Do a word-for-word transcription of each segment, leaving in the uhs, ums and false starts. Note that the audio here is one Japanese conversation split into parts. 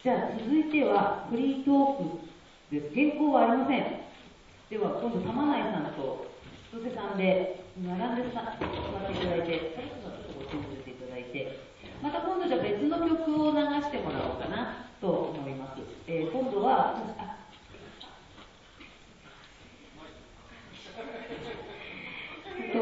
じゃあ続いてはフリートークです。原稿はありません。では今度玉内さんと千歳さんで並んでさ座っていただいて、最初はちょっとご注目していただいて、また今度じゃあ別の曲を流してもらおうかなと思います。えー、今度はあえっと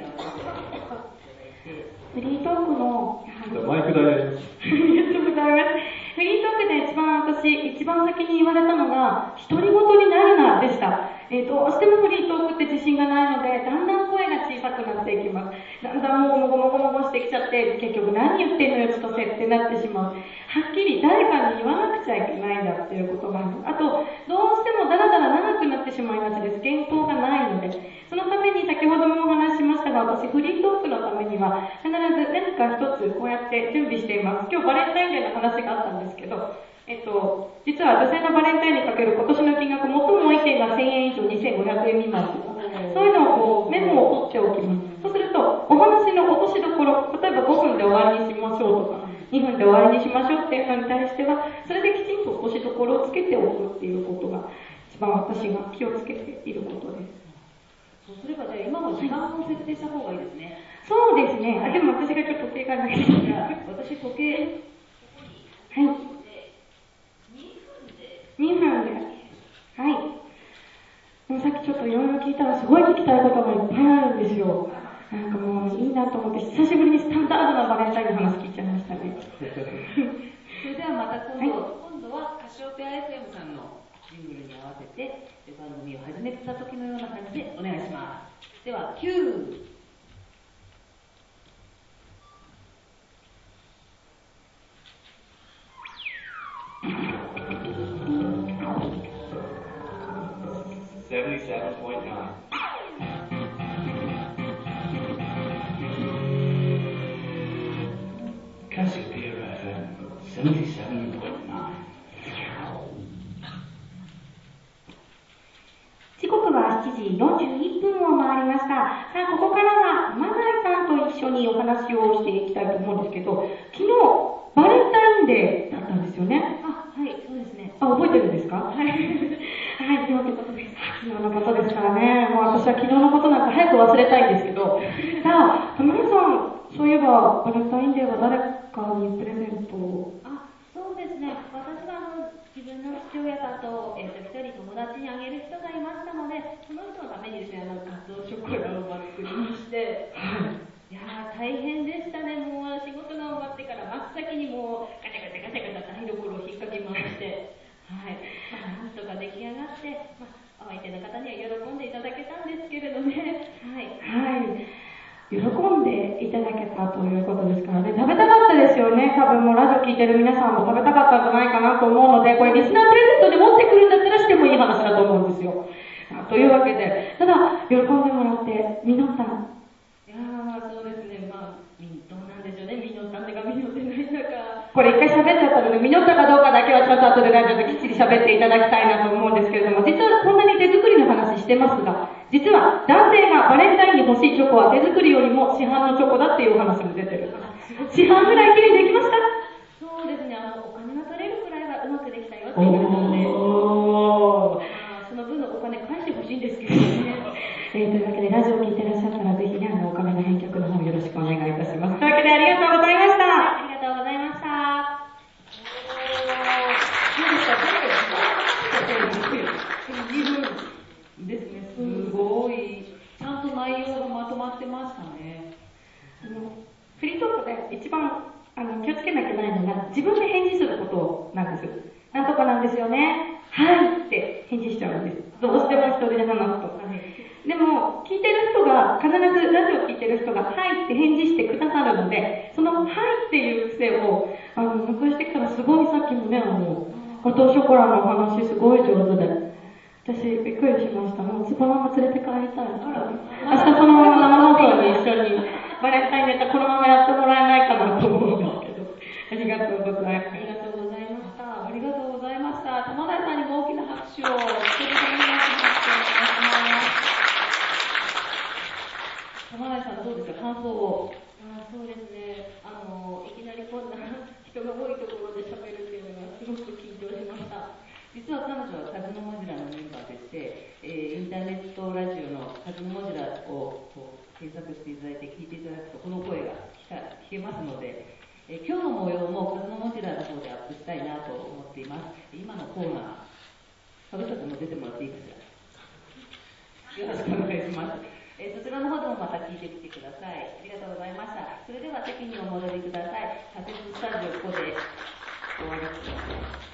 フリートークのマイク代やります。 ありがとうございます。フリートークで一番私、一番先に言われたのが、独り言になるなでした。えー、どうしてもフリートークって自信がないので、だんだん声が小さくなっていきます。だんだんもごもごもごもごしてきちゃって、結局何言ってんのよ、千歳ってなってしまう。はっきり誰かに言わなくちゃいけないんだっていうことがあります。あと、どうしてもダラダラ長くなってしまいがちです。原稿がないので。そのために先ほどもお話ししましたが、私フリートークのためには必ず何か一つこうやって準備しています。今日バレンタインデーの話があったんですけど、えっと、実は女性のバレンタインにかける今年の金額、最も多い点がせんえん以上にせんごひゃくえん未満とか、そういうのをこうメモを取っておきます。そうすると、お話の落としどころ、例えばごふんで終わりにしましょうとか、にふんで終わりにしましょうっていうのに対しては、それできちんと落としどころをつけておくっていうことが、一番私が気をつけていることです。 そうすれば、じゃあ今も時間を設定した方がいいですね。 そうですね。あ、でも私がちょっと時計がないですが、 私時計、 はい。にふんで。はい。でもさっきちょっといろいろ聞いたらすごい聞きたいことがいっぱいあるんですよ。なんかもういいなと思って、久しぶりにスタンダードなバレンタインの話聞いちゃいましたね。 それではまた今度、はい、今度はカシオペア エフエム さんのジングルに合わせて番組を始めた時のような感じでお願いします。では、キュー。 seventy-seven point nine. Cassiopeia エフエム seventy-seven point nine. 時刻はしちじよんじゅういっぷんを回りました。さあ、ここからはマナイさんと一緒にお話をしていきたいと思うんですけど、昨日バレンタインデーだったんですよね。 あ、はい、そうですね。 あ、覚えてるんですか？ はい。はい、 昨日のことです。昨日のことですからね。もう私は昨日のことなんか早く忘れたいんですけど。さあ、玉井さん、そういえばバレンタインデーは誰かにプレゼントを。 あ、そうですね。私はあの自分の父親だと、えー、と一人友達にあげる人がいましたので、その人のためにですね、あのガトーショコラを作りまして、いやー大変でしたね。もう仕事が終わってから真っ先にもうガチャガチャガチャガチャ台所を引っかき回して、はい、まあ、なんとか出来上がって、まあ、お相手の方には喜んでいただけたんですけれどね、はい、 はい、喜んでいただけたということですからね。食べたかったですよね。多分もうラジオ聞いてる皆さんも食べたかったんじゃないかなと思うので、これリスナープレゼントで持ってくるんだったらしてもいい話だと思うんですよ。というわけで、ただ喜んでもらってみのったん。 いやー、そうですね、まあ、どうなんでしょうね、実ったんだか実ってないんだか。 これ一回喋っちゃったので、実ったかどうかだけはちょっと後でラジオできっちり喋っていただきたいなと思うんですけれども、実はこんなに手作りの話してますが、実は男性がバレンタインに欲しいチョコは手作りよりも市販のチョコだっていうお話も出てる。市販ぐらいきれいにできました？ そうですね、あの、お金が取れるくらいはうまくできたよっていうことで、 おー、 まあ、その分のお金返してほしいんですけどね。 えー、というわけでラジオを聞いてらっしゃったらぜひね、あのお金の返却の方よろしくお願いいたします。というわけでありがとうございました。 ありがとうございました。ですね、すごい、ちゃんと内容がまとまってましたね。 あのフリートークで一番あの気をつけなきゃいけないのが自分で返事することなんです。なんとかなんですよね。はいって返事しちゃうんです。どうしても一人で話すと。でも聞いてる人が必ずラジオ聞いてる人がはいって返事してくださるので、そのはいっていう癖をあのなくしてきたらすごいさっきもね、あのガトーショコラのお話すごい上手で。私びっくりしました。もうそのまま連れて帰りたい。明日そのまま生放送に一緒にバレンタインネタこのままやってもらえないかなと思うんですけど。ありがとうございます。 ありがとうございました。ありがとうございました。玉田さんにも大きな拍手を。玉田さんどうですか、感想を。 あ、そうですね。あのいきなりこんな人が多いところで喋るっていうのがすごくごく緊張しました。実は彼女はカズノモジラのメンバーでして、えー、インターネットラジオのカズノモジラをこう検索していただいて聞いていただくとこの声が聞か聞けますので、えー、今日の模様もカズノモジラの方でアップしたいなと思っています。今のコーナー、株価も出てもらっていいですか。よろしくお願いします。えー、そちらの方でもまた聞いてみてください。ありがとうございました。それでは席にお戻りください。仮設スタジオここで終わります。